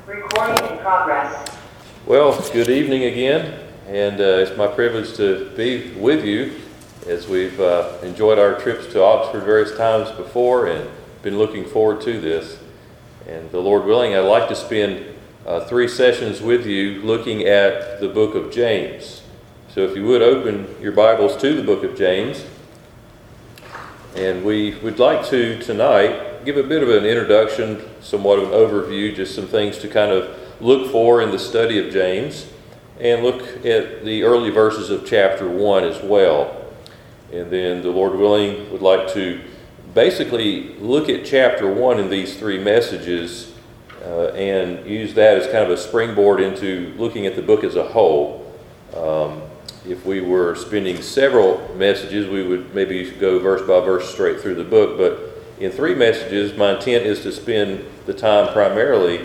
Recording in progress. Well, good evening again, and it's my privilege to be with you as we've enjoyed our trips to Oxford various times before and been looking forward to this. And the Lord willing, I'd like to spend 3 sessions with you looking at the book of James. So if you would open your Bibles to the book of James, and we would like to tonight give a bit of an introduction, somewhat of an overview, just some things to kind of look for in the study of James, and look at the early verses of chapter 1 as well. And then the Lord willing would like to basically look at chapter 1 in these 3 messages and use that as kind of a springboard into looking at the book as a whole. If we were spending several messages, we would maybe go verse by verse straight through the book, but in 3 messages, my intent is to spend the time primarily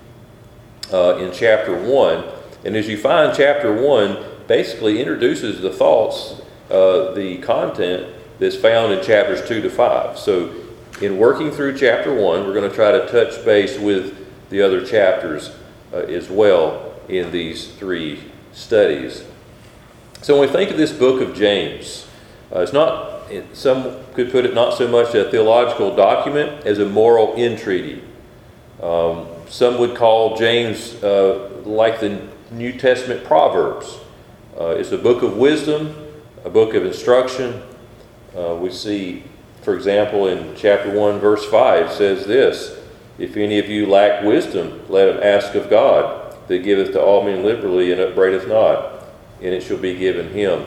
in chapter 1. And as you find, chapter 1 basically introduces the thoughts, the content that's found in chapters 2 to 5. So in working through chapter 1, we're going to try to touch base with the other chapters as well in these 3 studies. So when we think of this book of James, it's not, some could put it, not so much a theological document as a moral entreaty. Some would call James like the New Testament Proverbs. It's a book of wisdom, a book of instruction. We see, for example, in chapter 1, verse 5 says this: "If any of you lack wisdom, let him ask of God, that giveth to all men liberally and upbraideth not, and it shall be given him."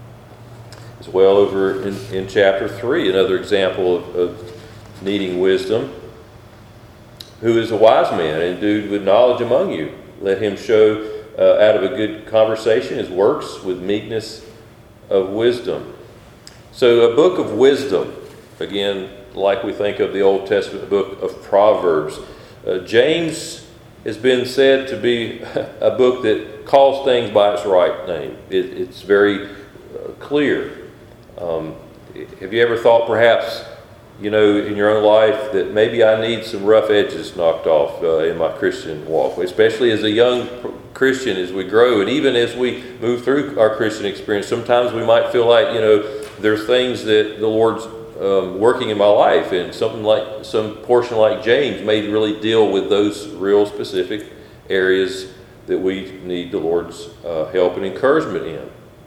As well, over in chapter 3, another example of needing wisdom. "Who is a wise man, endued with knowledge among you? Let him show out of a good conversation his works with meekness of wisdom." So a book of wisdom, again, like we think of the Old Testament book of Proverbs. James has been said to be a book that calls things by its right name. It's very clear. Have you ever thought perhaps, in your own life that maybe I need some rough edges knocked off in my Christian walk, especially as a young Christian as we grow, and even as we move through our Christian experience, sometimes we might feel like, there's things that the Lord's working in my life, and some portion like James may really deal with those real specific areas that we need the Lord's help and encouragement in.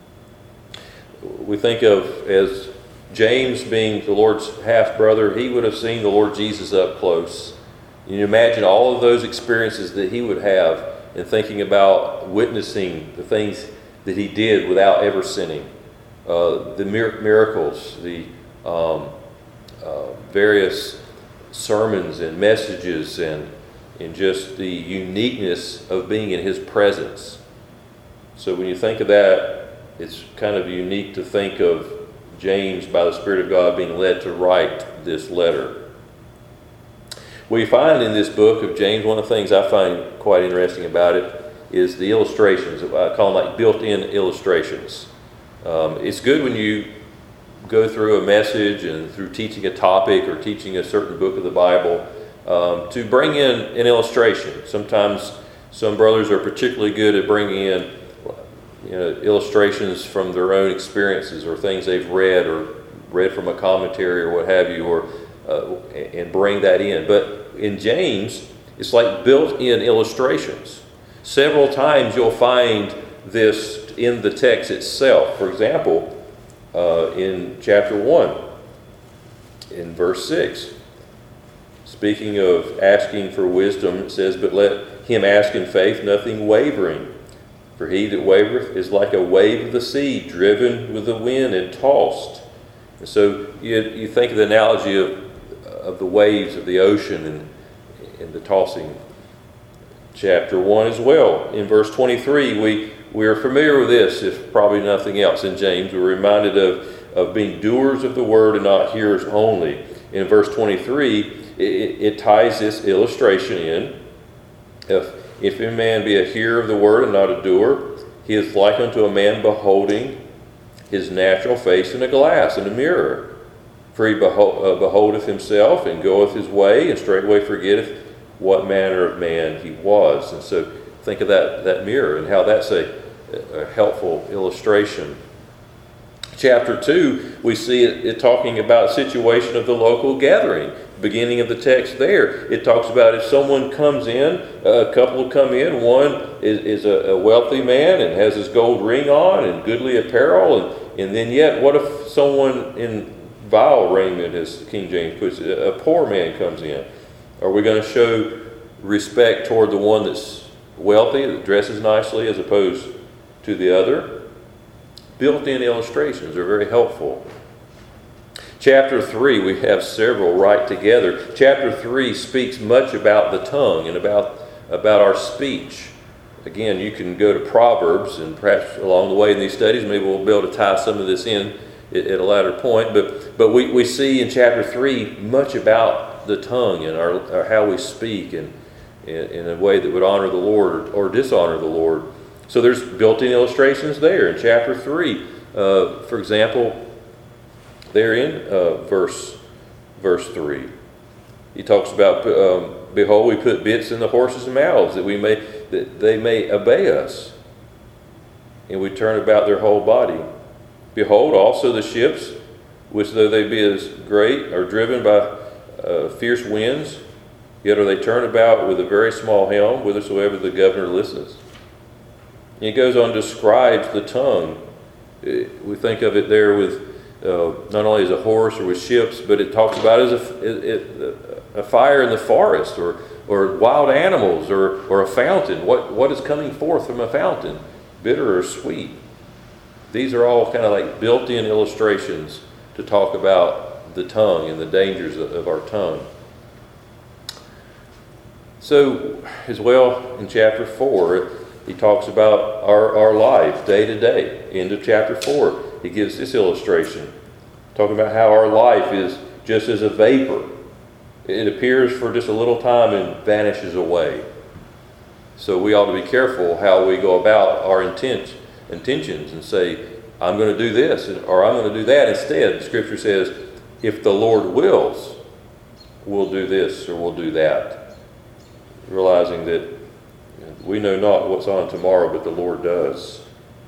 We think of as James being the Lord's half-brother, he would have seen the Lord Jesus up close. You imagine all of those experiences that he would have in thinking about witnessing the things that he did without ever sinning. The miracles, the various sermons and messages, and just the uniqueness of being in his presence. So when you think of that, it's kind of unique to think of James, by the Spirit of God, being led to write this letter. We find in this book of James, one of the things I find quite interesting about it is the illustrations. I call them like built-in illustrations. It's good when you go through a message and through teaching a topic or teaching a certain book of the Bible to bring in an illustration. Sometimes some brothers are particularly good at bringing in illustrations from their own experiences or things they've read from a commentary or what have you, and bring that in. But in James, it's like built-in illustrations. Several times you'll find this in the text itself. For example, in chapter 1, in verse 6, speaking of asking for wisdom, it says, "But let him ask in faith, nothing wavering. For he that wavereth is like a wave of the sea, driven with the wind and tossed." And so you think of the analogy of the waves of the ocean and the tossing. Chapter 1 as well. In verse 23, we are familiar with this, if probably nothing else in James. We're reminded of being doers of the word and not hearers only. In verse 23, it ties this illustration in. If any man be a hearer of the word and not a doer, he is like unto a man beholding his natural face in a glass, in a mirror. For he beholdeth himself, and goeth his way, and straightway forgetteth what manner of man he was. And so think of that mirror and how that's a helpful illustration. Chapter 2, we see it talking about situation of the local gathering. Beginning of the text there, it talks about if someone comes in, a couple will come in, one is a wealthy man and has his gold ring on and goodly apparel, and then yet what if someone in vile raiment, as King James puts it, a poor man comes in? Are we going to show respect toward the one that's wealthy, that dresses nicely, as opposed to the other? Built-in illustrations are very helpful. Chapter 3, we have several right together. Chapter 3 speaks much about the tongue and about our speech. Again, you can go to Proverbs, and perhaps along the way in these studies, maybe we'll be able to tie some of this in at a later point. But we see in chapter 3 much about the tongue and our how we speak and in a way that would honor the Lord or dishonor the Lord. So there's built-in illustrations there in chapter 3. For example, there in verse 3, he talks about, behold, we put bits in the horses' mouths that they may obey us, and we turn about their whole body. Behold, also the ships, which though they be as great, are driven by fierce winds, yet are they turned about with a very small helm, whithersoever the governor listens. And it goes on to describe the tongue. We think of it there with not only as a horse or with ships, but it talks about it as a fire in the forest, or wild animals, or a fountain. What is coming forth from a fountain, bitter or sweet? These are all kind of like built-in illustrations to talk about the tongue and the dangers of our tongue. So, as well, in chapter 4, he talks about our life day to day. End of chapter 4, he gives this illustration, talking about how our life is just as a vapor. It appears for just a little time and vanishes away. So we ought to be careful how we go about our intentions and say, I'm going to do this or I'm going to do that. Instead, Scripture says, if the Lord wills, we'll do this or we'll do that. Realizing that we know not what's on tomorrow, but the Lord does.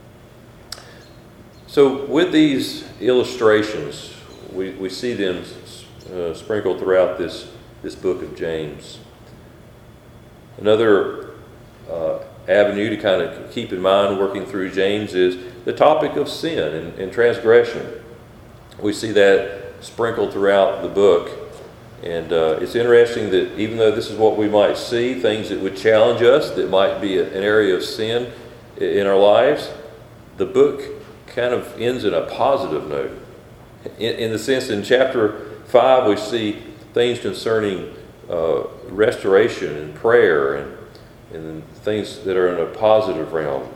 So with these illustrations, we see them sprinkled throughout this book of James. Another avenue to kind of keep in mind working through James is the topic of sin and transgression. We see that sprinkled throughout the book. And it's interesting that even though this is what we might see, things that would challenge us, that might be an area of sin in our lives, the book kind of ends in a positive note. In the sense, in chapter 5, we see things concerning restoration and prayer and things that are in a positive realm.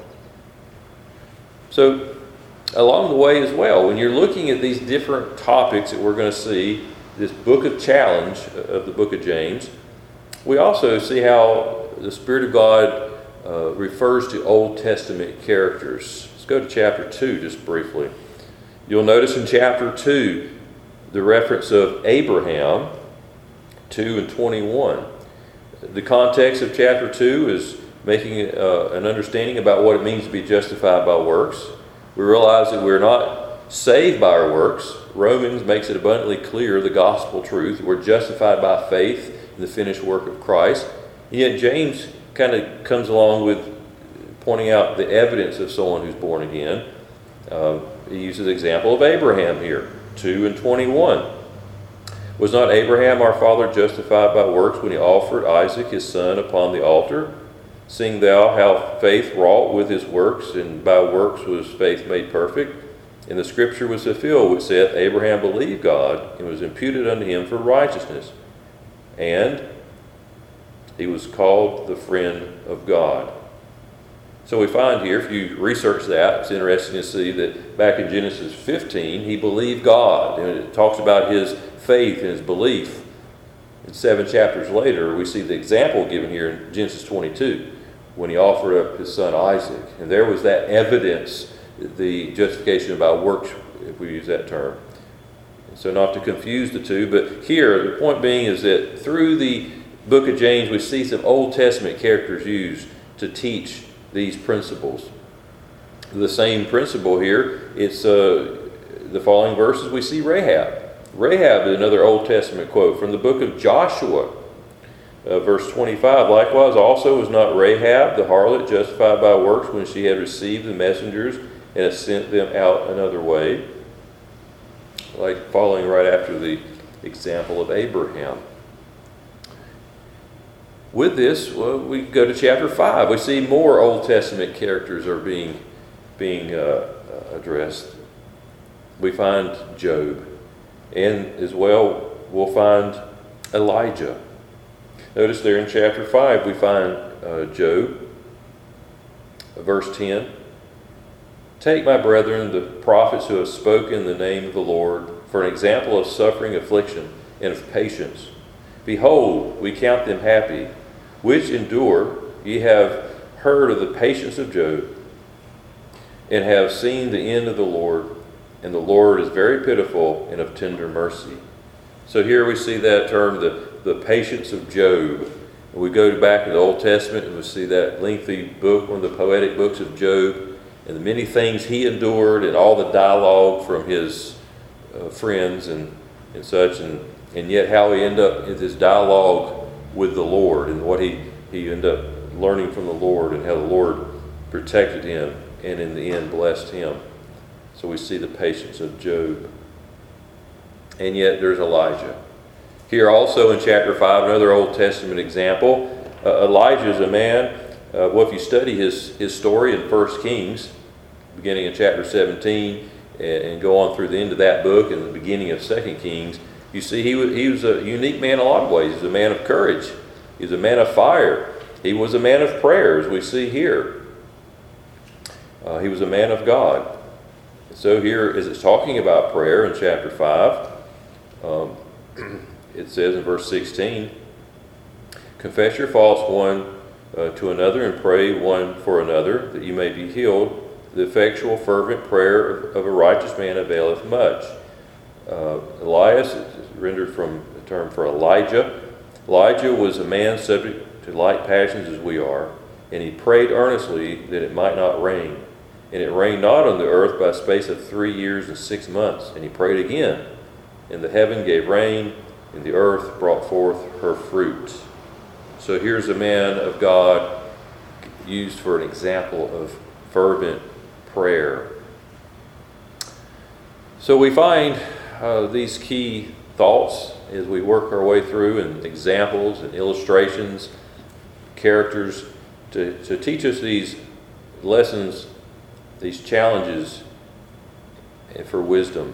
So, along the way as well, when you're looking at these different topics that we're going to see, this book of challenge of the book of James, we also see how the Spirit of God refers to Old Testament characters. Let's go to chapter 2 just briefly. You'll notice in chapter 2 the reference of Abraham, 2:21. The context of chapter 2 is making an understanding about what it means to be justified by works. We realize that we're not saved by our works. Romans makes it abundantly clear, the gospel truth. We're justified by faith in the finished work of Christ. And yet James kind of comes along with pointing out the evidence of someone who's born again. He uses the example of Abraham here, 2:21. Was not Abraham our father justified by works when he offered Isaac his son upon the altar? Seeing thou how faith wrought with his works, and by works was faith made perfect. And the scripture was fulfilled, which saith, Abraham believed God, and was imputed unto him for righteousness. And he was called the friend of God. So we find here, if you research that, it's interesting to see that back in Genesis 15, he believed God. And it talks about his faith and his belief. And 7 chapters later, we see the example given here in Genesis 22, when he offered up his son Isaac. And there was that evidence, the justification by works, if we use that term. So not to confuse the two, but here the point being is that through the book of James, we see some Old Testament characters used to teach these principles. The same principle here, it's the following verses, we see Rahab. Rahab is another Old Testament quote from the book of Joshua, verse 25. Likewise, also was not Rahab the harlot justified by works when she had received the messengers and had sent them out another way? Like following right after the example of Abraham. With this, we go to chapter 5. We see more Old Testament characters are being addressed. We find Job, and as well we'll find Elijah. Notice there in chapter 5 we find Job, verse 10. Take, my brethren, the prophets who have spoken in the name of the Lord, for an example of suffering, affliction, and of patience. Behold, we count them happy, which endure. Ye have heard of the patience of Job, and have seen the end of the Lord, and the Lord is very pitiful and of tender mercy. So here we see that term, the patience of Job. And we go back to the Old Testament and we see that lengthy book, one of the poetic books of Job, and the many things he endured, and all the dialogue from his friends and such, and yet how he ended up in this dialogue with the Lord, and what he ended up learning from the Lord, and how the Lord protected him and in the end blessed him. So we see the patience of Job. And yet there's Elijah. Here also in chapter 5, another Old Testament example. Elijah is a man, if you study his story in 1 Kings, beginning in chapter 17, and go on through the end of that book and the beginning of 2 Kings, you see he was a unique man in a lot of ways. He was a man of courage. He was a man of fire. He was a man of prayer, as we see here. He was a man of God. So here, as it's talking about prayer in chapter 5, it says in verse 16, confess your faults one to another and pray one for another, that you may be healed. The effectual fervent prayer of a righteous man availeth much. Elias is rendered from the term for Elijah. Elijah was a man subject to like passions as we are, and he prayed earnestly that it might not rain. And it rained not on the earth by a space of 3 years and 6 months. And he prayed again, and the heaven gave rain, and the earth brought forth her fruit. So here's a man of God used for an example of fervent prayer. So we find these key thoughts as we work our way through, and examples and illustrations, characters, to teach us these lessons, these challenges for wisdom.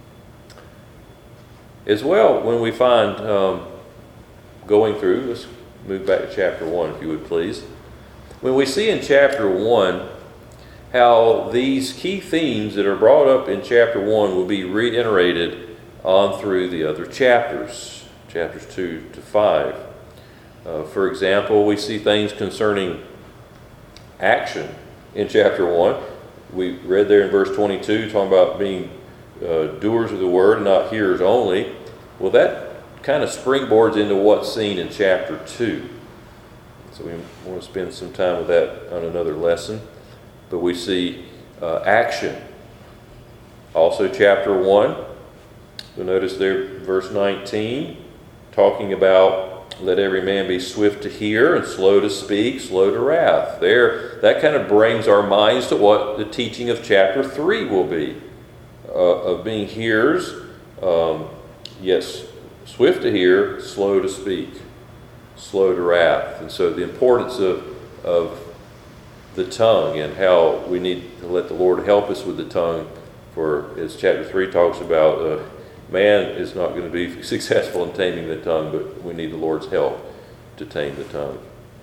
As well, when we find going through, let's move back to chapter 1 if you would please. When we see in chapter 1 how these key themes that are brought up in chapter 1 will be reiterated on through the other chapters, chapters 2 to 5. For example, we see things concerning action in chapter 1. We read there in verse 22, talking about being doers of the word, not hearers only. Well, that kind of springboards into what's seen in chapter 2. So we want to spend some time with that on another lesson. But we see action. Also chapter 1, you'll notice there, verse 19, talking about let every man be swift to hear and slow to speak, slow to wrath. There, that kind of brings our minds to what the teaching of chapter 3 will be, of being hearers, yes, swift to hear, slow to speak, slow to wrath. And so the importance of the tongue, and how we need to let the Lord help us with the tongue. For as chapter 3 talks about, man is not going to be successful in taming the tongue, but we need the Lord's help to tame the tongue.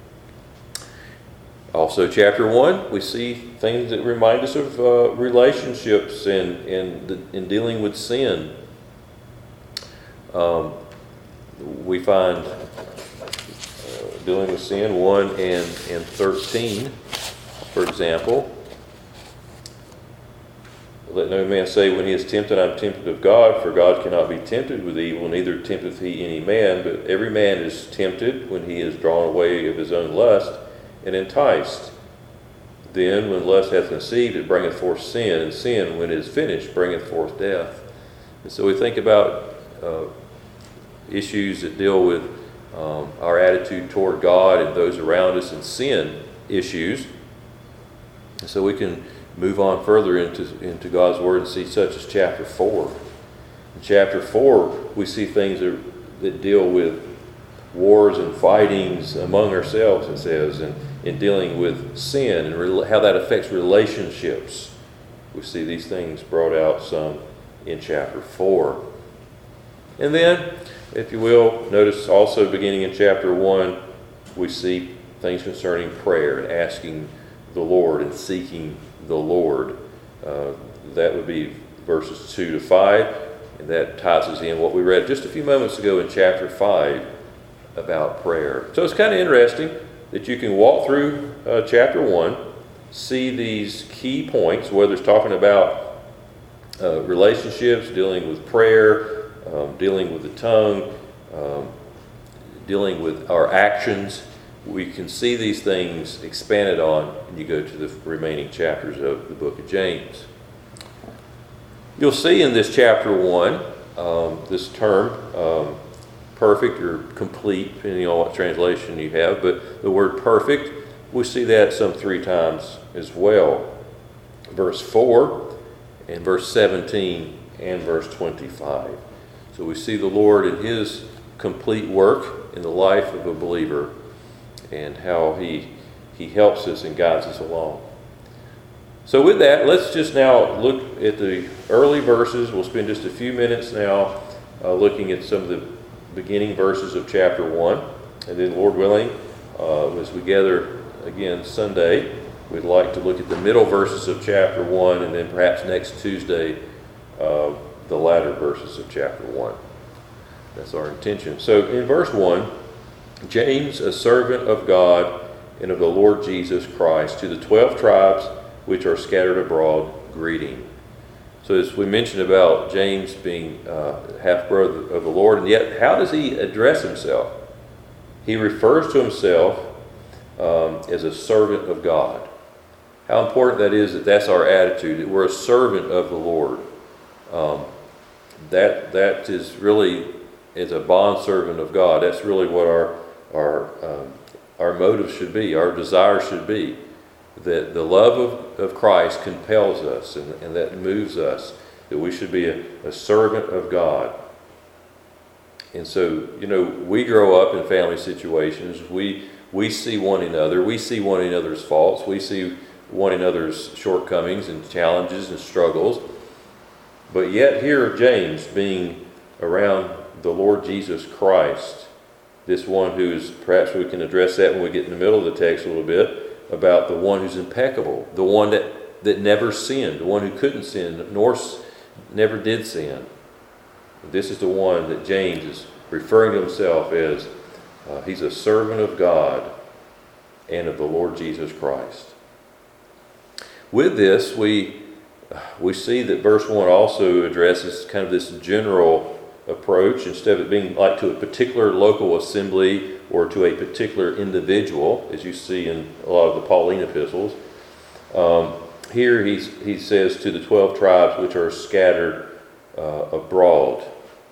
Also chapter 1, we see things that remind us of relationships and in dealing with sin. We find dealing with sin 1 and 13. For example, let no man say when he is tempted, I'm tempted of God, for God cannot be tempted with evil, neither tempteth he any man. But every man is tempted when he is drawn away of his own lust and enticed. Then, when lust hath conceived, it bringeth forth sin, and sin, when it is finished, bringeth forth death. And so we think about issues that deal with our attitude toward God and those around us, and sin issues. And so we can move on further into God's Word and see such as chapter 4. In chapter 4, we see things that deal with wars and fightings among ourselves, it says, and in dealing with sin and how that affects relationships. We see these things brought out some in chapter 4. And then, if you will, notice also beginning in chapter 1, we see things concerning prayer and asking the Lord and seeking the Lord. That would be verses 2 to 5, and that ties us in what we read just a few moments ago in chapter 5 about prayer. So it's kind of interesting that you can walk through chapter 1, see these key points, whether it's talking about relationships, dealing with prayer, dealing with the tongue, dealing with our actions. We can see these things expanded on when you go to the remaining chapters of the book of James. You'll see in this chapter 1, this term, perfect or complete, depending on what translation you have, but the word perfect, we see that some 3 times as well. Verse 4 and verse 17 and verse 25. So we see the Lord in His complete work in the life of a believer and how He helps us and guides us along. So with that, let's just now look at the early verses. We'll spend just a few minutes now looking at some of the beginning verses of chapter 1. And then, Lord willing, as we gather again Sunday, we'd like to look at the middle verses of chapter 1, and then perhaps next Tuesday, the latter verses of chapter 1. That's our intention. So in verse 1, James, a servant of God and of the Lord Jesus Christ, to the 12 tribes which are scattered abroad, greeting. So as we mentioned about James being half-brother of the Lord, and yet how does he address himself? He refers to himself as a servant of God. How important that is that that's our attitude, that we're a servant of the Lord. That is really, as a bondservant of God, that's really what our motive should be, our desire should be. That the love of Christ compels us and that moves us, that we should be a servant of God. And so, we grow up in family situations. We see one another. We see one another's faults. We see one another's shortcomings and challenges and struggles. But yet here James, being around the Lord Jesus Christ, this one who is, perhaps we can address that when we get in the middle of the text a little bit, about the one who's impeccable, the one that never sinned, the one who couldn't sin, nor never did sin. This is the one that James is referring to himself as, he's a servant of God and of the Lord Jesus Christ. With this, we see that verse 1 also addresses kind of this general approach, instead of it being like to a particular local assembly or to a particular individual, as you see in a lot of the Pauline epistles. Here he says to the 12 tribes which are scattered abroad.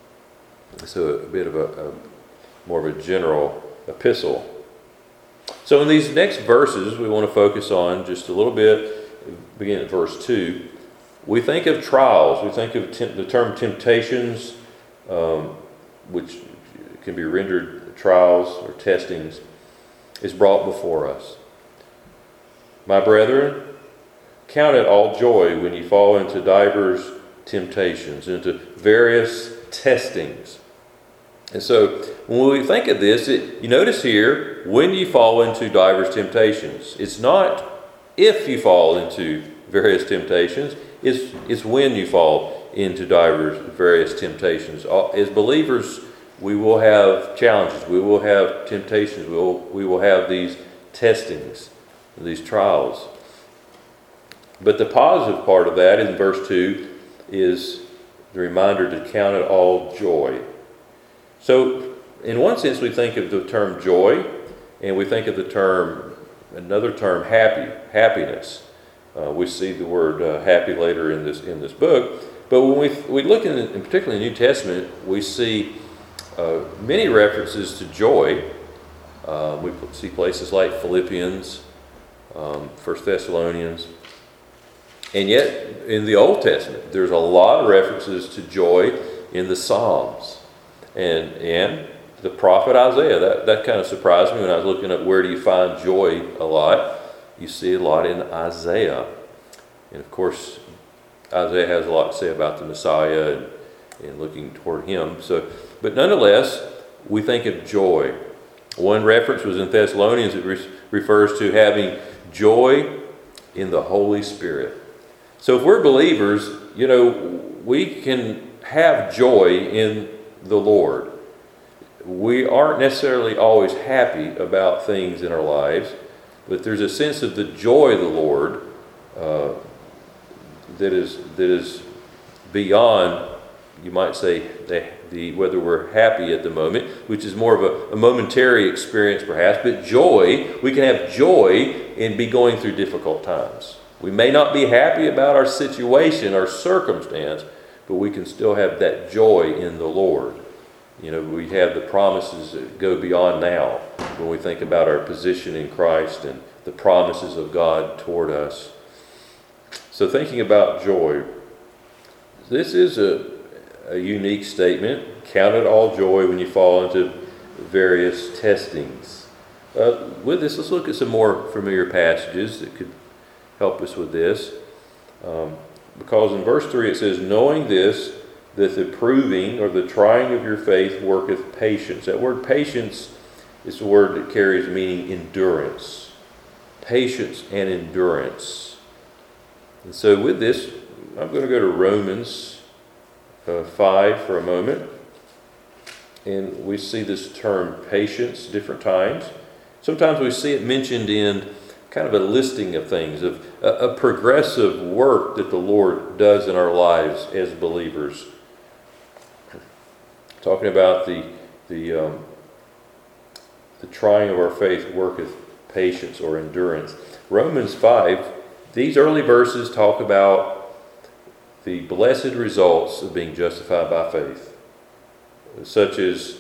So a bit of a more of a general epistle. So in these next verses, we want to focus on just a little bit, beginning at verse 2. We think of trials. We think of the term temptations, which can be rendered trials or testings, is brought before us. My brethren, count it all joy when you fall into divers temptations, into various testings. And so when we think of this, you notice here, when you fall into divers temptations. It's not if you fall into various temptations, it's when you fall into various temptations. As believers, we will have challenges, we will have temptations, we will have these testings, these trials. But the positive part of that in verse 2 is the reminder to count it all joy. So in one sense we think of the term joy, and we think of another term happiness. We see the word happy later in this book. But when we look in particularly in the New Testament, we see many references to joy. We see places like Philippians, 1 Thessalonians. And yet, in the Old Testament, there's a lot of references to joy in the Psalms. And the prophet Isaiah, that kind of surprised me when I was looking at where do you find joy a lot. You see a lot in Isaiah. And of course, Isaiah has a lot to say about the Messiah and looking toward him. But nonetheless, we think of joy. One reference was in Thessalonians. It refers to having joy in the Holy Spirit. So if we're believers, we can have joy in the Lord. We aren't necessarily always happy about things in our lives, but there's a sense of the joy of the Lord that is beyond, you might say, the whether we're happy at the moment, which is more of a momentary experience perhaps, but joy, we can have joy and be going through difficult times. We may not be happy about our situation, our circumstance, but we can still have that joy in the Lord. We have the promises that go beyond now when we think about our position in Christ and the promises of God toward us. So thinking about joy, this is a unique statement. Count it all joy when you fall into various testings. With this, let's look at some more familiar passages that could help us with this. Because in verse 3 it says, knowing this, that the proving or the trying of your faith worketh patience. That word patience is a word that carries meaning endurance. Patience and endurance. And so with this, I'm going to go to Romans 5 for a moment. And we see this term patience different times. Sometimes we see it mentioned in kind of a listing of things, of a progressive work that the Lord does in our lives as believers. Talking about the trying of our faith worketh patience or endurance. Romans 5, these early verses talk about the blessed results of being justified by faith, such as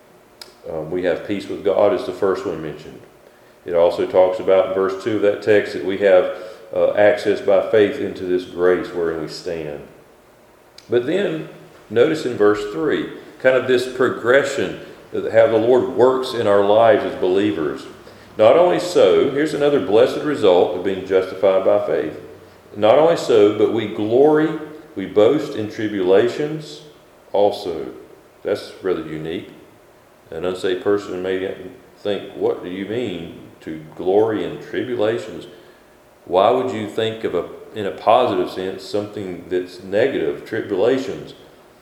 we have peace with God is the first one mentioned. It also talks about in verse 2 of that text that we have access by faith into this grace wherein we stand. But then notice in verse 3, kind of this progression of how the Lord works in our lives as believers. Not only so, here's another blessed result of being justified by faith. Not only so, but we glory, we boast in tribulations also. That's rather unique. An unsaved person may think, what do you mean to glory in tribulations? Why would you think of in a positive sense, something that's negative, tribulations?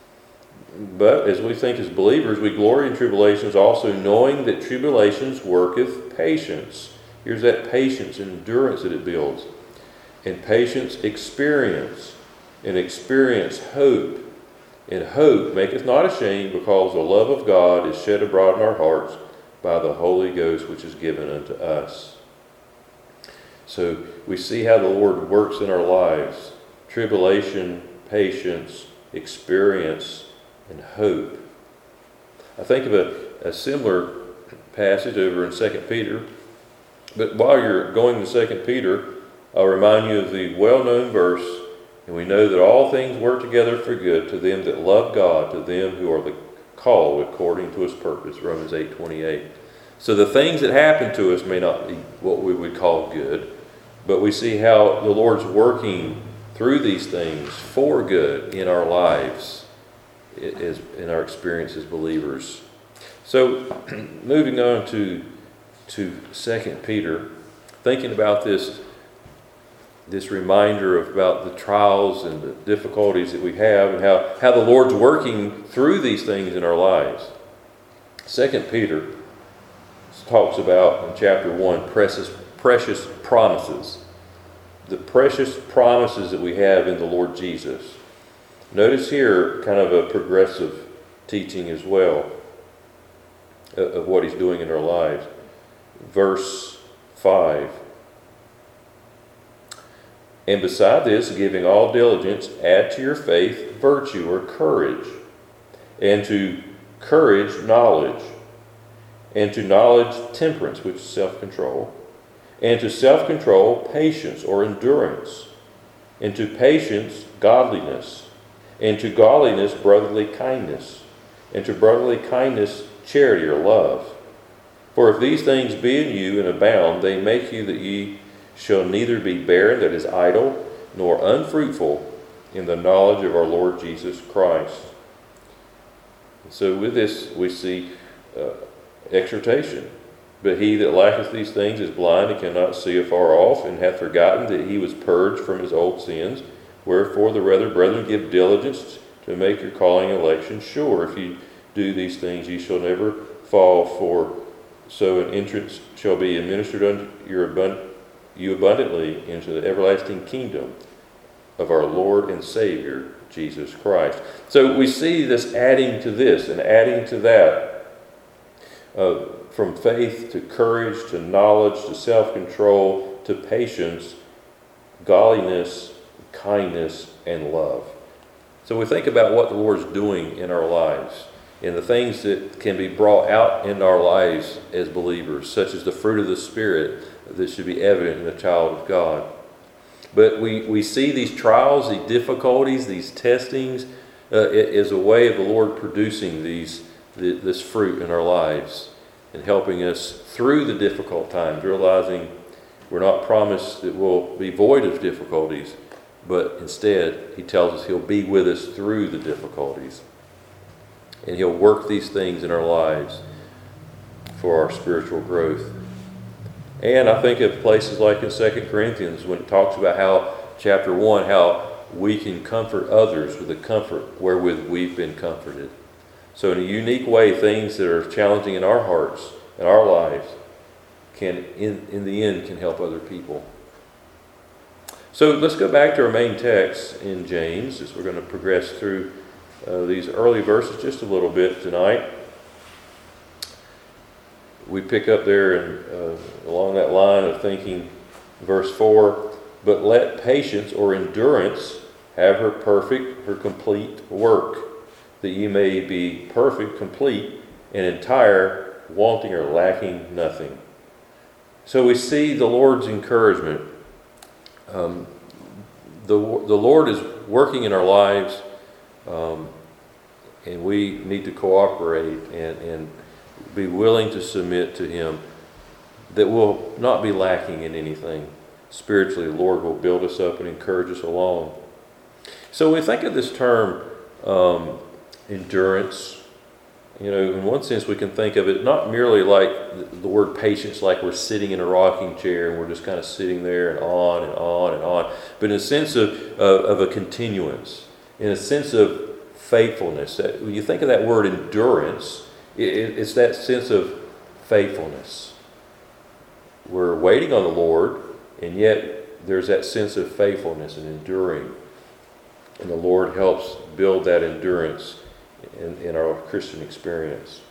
But as we think as believers, we glory in tribulations also, knowing that tribulations worketh patience. Here's that patience and endurance that it builds. And patience experience. And experience hope. And hope maketh not ashamed, because the love of God is shed abroad in our hearts by the Holy Ghost which is given unto us. So we see how the Lord works in our lives. Tribulation, patience, experience, and hope. I think of a similar passage over in 2 Peter. But while you're going to 2 Peter, I'll remind you of the well-known verse, and we know that all things work together for good to them that love God, to them who are the called according to his purpose, Romans 8:28. So the things that happen to us may not be what we would call good, but we see how the Lord's working through these things for good in our lives, in our experience as believers. So moving on to 2 Peter, thinking about this reminder about the trials and the difficulties that we have, and how the Lord's working through these things in our lives. 2 Peter talks about in chapter 1 precious promises. the precious promises that we have in the Lord Jesus. Notice here kind of a progressive teaching as well of what he's doing in our lives. Verse 5. And beside this, giving all diligence, add to your faith virtue or courage, and to courage knowledge, and to knowledge temperance, which is self-control, and to self-control patience or endurance, and to patience godliness, and to godliness brotherly kindness, and to brotherly kindness charity or love. For if these things be in you and abound, they make you that ye shall neither be barren, that is idle, nor unfruitful in the knowledge of our Lord Jesus Christ. So with this we see exhortation. But he that lacketh these things is blind and cannot see afar off, and hath forgotten that he was purged from his old sins. Wherefore the rather, brethren, give diligence to make your calling and election sure. If ye do these things, ye shall never fall, for so an entrance shall be administered unto you abundantly into the everlasting kingdom of our Lord and Savior, Jesus Christ. So we see this adding to this and adding to that, from faith to courage to knowledge to self-control to patience, godliness, kindness, and love. So we think about what the Lord's doing in our lives and the things that can be brought out in our lives as believers, such as the fruit of the Spirit that should be evident in a child of God. But we see these trials, these difficulties, these testings as a way of the Lord producing this fruit in our lives and helping us through the difficult times, realizing we're not promised that we'll be void of difficulties, but instead he tells us he'll be with us through the difficulties. And he'll work these things in our lives for our spiritual growth. And I think of places like in 2 Corinthians when it talks about how, chapter 1, how we can comfort others with the comfort wherewith we've been comforted. So in a unique way, things that are challenging in our hearts and our lives can, in the end, can help other people. So let's go back to our main text in James as we're going to progress through these early verses just a little bit tonight. We pick up there and along that line of thinking, verse 4, but let patience or endurance have her perfect, her complete work, that ye may be perfect, complete, and entire, wanting or lacking nothing. So we see the Lord's encouragement. The Lord is working in our lives, and we need to cooperate and be willing to submit to Him, that we'll not be lacking in anything. Spiritually, the Lord will build us up and encourage us along. So we think of this term endurance. In one sense we can think of it not merely like the word patience, like we're sitting in a rocking chair and we're just kind of sitting there and on and on and on, but in a sense of a continuance, in a sense of faithfulness. When you think of that word endurance, it's that sense of faithfulness. We're waiting on the Lord, and yet there's that sense of faithfulness and enduring. And the Lord helps build that endurance in our Christian experience.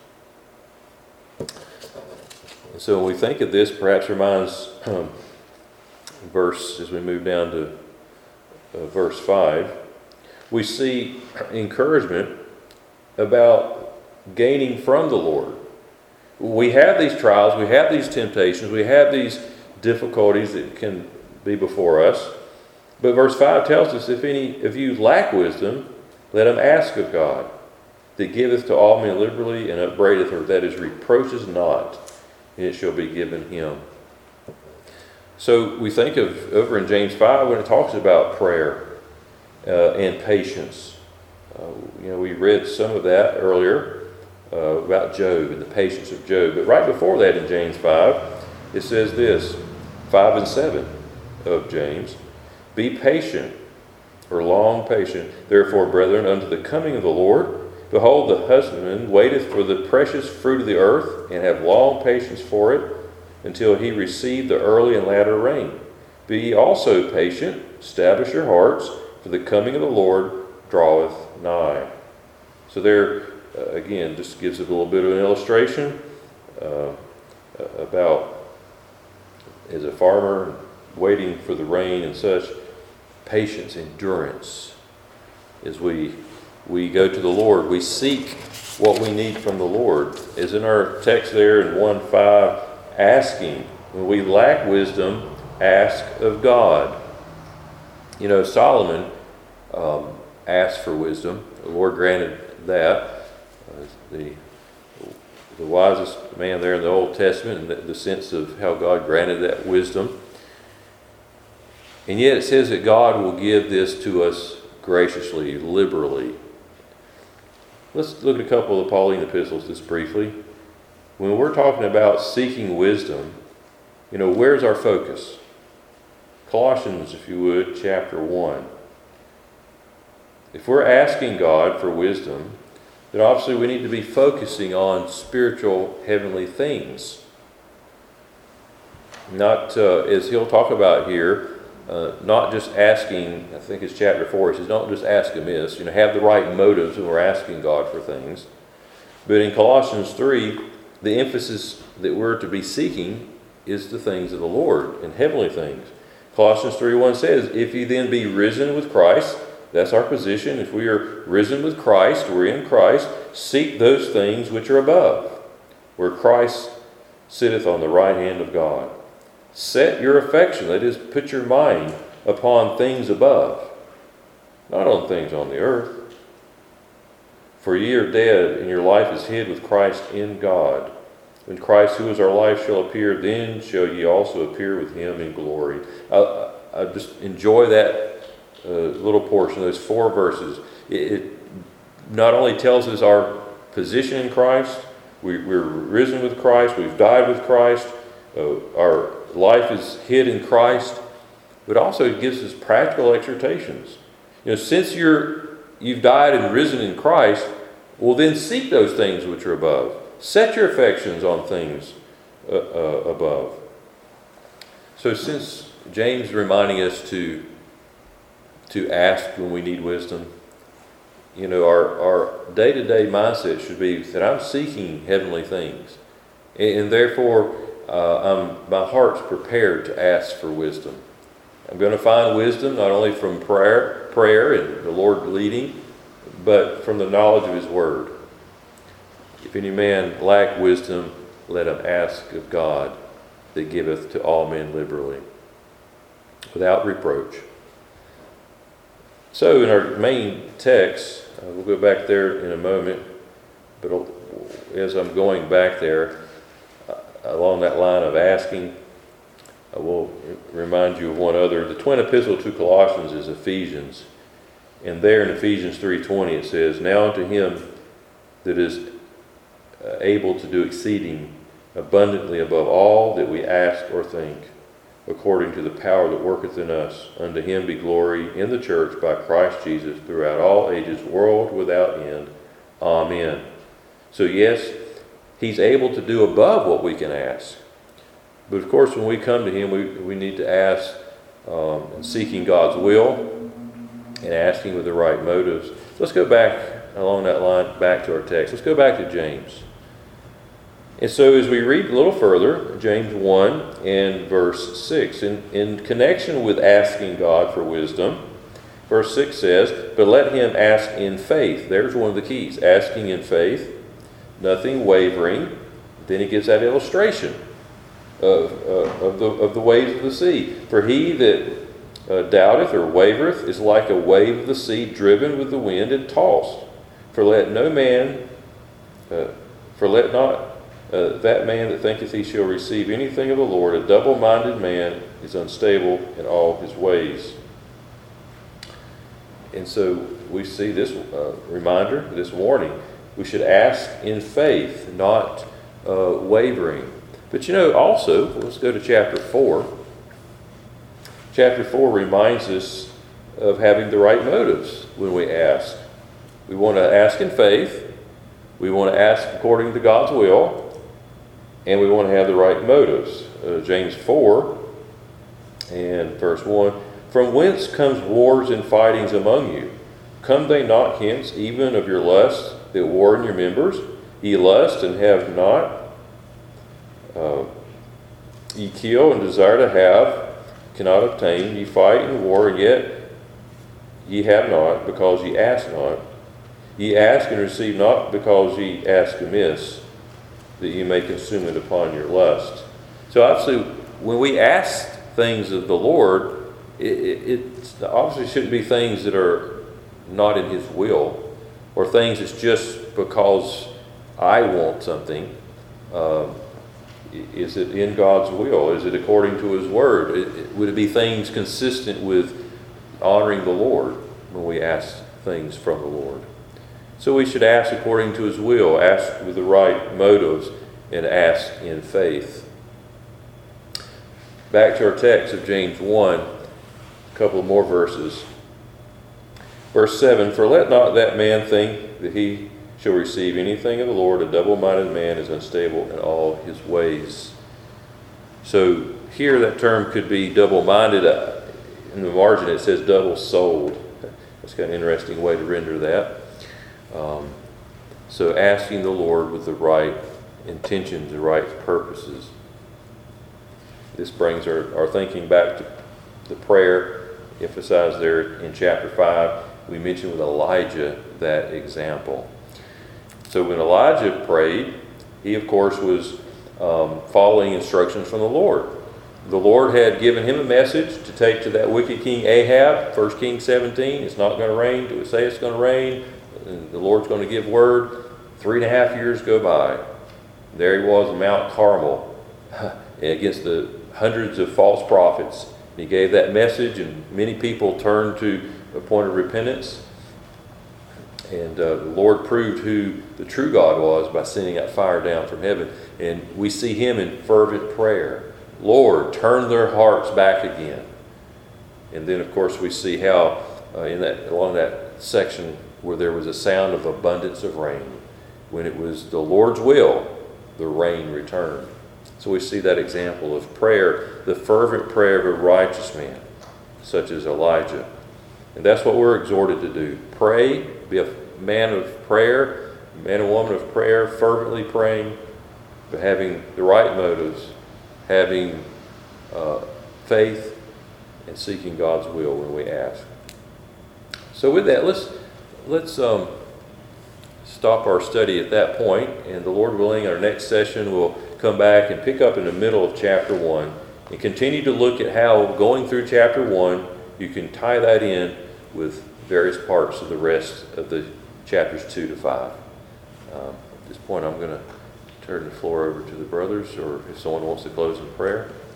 And so when we think of this, perhaps reminds verse, as we move down to verse 5, we see encouragement about gaining from the Lord. We have these trials, we have these temptations, we have these difficulties that can be before us. But verse 5 tells us, if any of you lack wisdom, let him ask of God, that giveth to all men liberally and upbraideth, or that is, reproaches not, and it shall be given him. So we think of over in James 5 when it talks about prayer and patience. We read some of that earlier about Job and the patience of Job. But right before that in James 5, it says this, 5 and 7 of James, be patient, or long patient, therefore, brethren, unto the coming of the Lord. Behold, the husbandman waiteth for the precious fruit of the earth, and have long patience for it, until he receive the early and latter rain. Be also patient, establish your hearts, for the coming of the Lord draweth nigh. So there, again, just gives a little bit of an illustration about, as a farmer waiting for the rain and such, patience, endurance. As we go to the Lord, we seek what we need from the Lord. As in our text there in 1:5, asking. When we lack wisdom, ask of God. You know, Solomon asked for wisdom. The Lord granted that. The wisest man there in the Old Testament, in the sense of how God granted that wisdom. And yet it says that God will give this to us graciously, liberally. Let's look at a couple of the Pauline epistles just briefly. When we're talking about seeking wisdom, you know, where's our focus? Colossians, if you would, chapter 1. If we're asking God for wisdom, then obviously we need to be focusing on spiritual, heavenly things. Not, as he'll talk about here, not just asking, I think it's chapter 4, he says, don't just ask amiss, you know, have the right motives when we're asking God for things. But in Colossians 3, the emphasis that we're to be seeking is the things of the Lord and heavenly things. Colossians 3:1 says, if you then be risen with Christ, that's our position. If we are risen with Christ, we're in Christ, seek those things which are above, where Christ sitteth on the right hand of God. Set your affection, that is, put your mind upon things above, not on things on the earth. For ye are dead, and your life is hid with Christ in God. When Christ, who is our life, shall appear, then shall ye also appear with him in glory. I just enjoy that little portion, those 4 verses. It not only tells us our position in Christ, we're risen with Christ, we've died with Christ, our life is hid in Christ, but also it gives us practical exhortations. You know, since you've died and risen in Christ, well then seek those things which are above. Set your affections on things above. So since James is reminding us to ask when we need wisdom, you know, our day-to-day mindset should be that I'm seeking heavenly things. And therefore, my heart's prepared to ask for wisdom. I'm going to find wisdom not only from prayer and the Lord leading, but from the knowledge of His Word. If any man lack wisdom, let him ask of God, that giveth to all men liberally, without reproach. So in our main text, we'll go back there in a moment, but as I'm going back there, along that line of asking, I will remind you of one other. The twin epistle to Colossians is Ephesians. And there in Ephesians 3:20 it says, now unto him that is able to do exceeding abundantly above all that we ask or think, according to the power that worketh in us. Unto him be glory in the church by Christ Jesus throughout all ages, world without end. Amen. So yes, He's able to do above what we can ask. But of course, when we come to Him, we need to ask, seeking God's will and asking with the right motives. Let's go back along that line, back to our text. Let's go back to James. And so as we read a little further, James 1 and verse 6, in connection with asking God for wisdom, verse 6 says, but let him ask in faith. There's one of the keys, asking in faith, nothing wavering. Then he gives that illustration of the waves of the sea. For he that doubteth or wavereth is like a wave of the sea driven with the wind and tossed. For let not that man that thinketh he shall receive anything of the Lord. A double-minded man is unstable in all his ways. And so we see this reminder, this warning. We should ask in faith, not wavering. But you know, also, let's go to chapter 4. Chapter 4 reminds us of having the right motives when we ask. We want to ask in faith. We want to ask according to God's will. And we want to have the right motives. James 4 And verse 1, from whence comes wars and fightings among you? Come they not hence even of your lusts that war in your members? Ye lust and have not. Ye kill and desire to have, cannot obtain. Ye fight and war, and yet ye have not, because ye ask not. Ye ask and receive not, because ye ask amiss, that ye may consume it upon your lust. So obviously, when we ask things of the Lord, it obviously shouldn't be things that are not in His will, or things that's just because I want something. Is it in God's will? Is it according to His Word? Would it be things consistent with honoring the Lord when we ask things from the Lord? So we should ask according to His will, ask with the right motives, and ask in faith. Back to our text of James 1, a couple more verses. Verse 7, for let not that man think that he shall receive anything of the Lord. A double-minded man is unstable in all his ways. So here that term could be double-minded. In the margin it says double-souled. That's kind of an interesting way to render that. So asking the Lord with the right intentions, the right purposes. This brings our thinking back to the prayer emphasized there in chapter 5. We mentioned with Elijah that example. So when Elijah prayed, he of course was following instructions from the Lord. The Lord had given him a message to take to that wicked king Ahab, 1 Kings 17. It's not going to rain till we say it's going to rain. And the Lord's going to give word. 3.5 years go by. There he was on Mount Carmel against the hundreds of false prophets. He gave that message, and many people turned to a point of repentance. And the Lord proved who the true God was by sending that fire down from heaven. And we see Him in fervent prayer. Lord, turn their hearts back again. And then, of course, we see how along that section where there was a sound of abundance of rain. When it was the Lord's will, the rain returned. So we see that example of prayer, the fervent prayer of a righteous man, such as Elijah. And that's what we're exhorted to do. Pray, be a man of prayer, man and woman of prayer, fervently praying, but having the right motives, having faith, and seeking God's will when we ask. So with that, let's stop our study at that point, and the Lord willing, our next session we'll come back and pick up in the middle of chapter 1 and continue to look at how going through chapter 1 you can tie that in with various parts of the rest of the chapters 2 to 5. At this point I'm going to turn the floor over to the brothers, or if someone wants to close in prayer.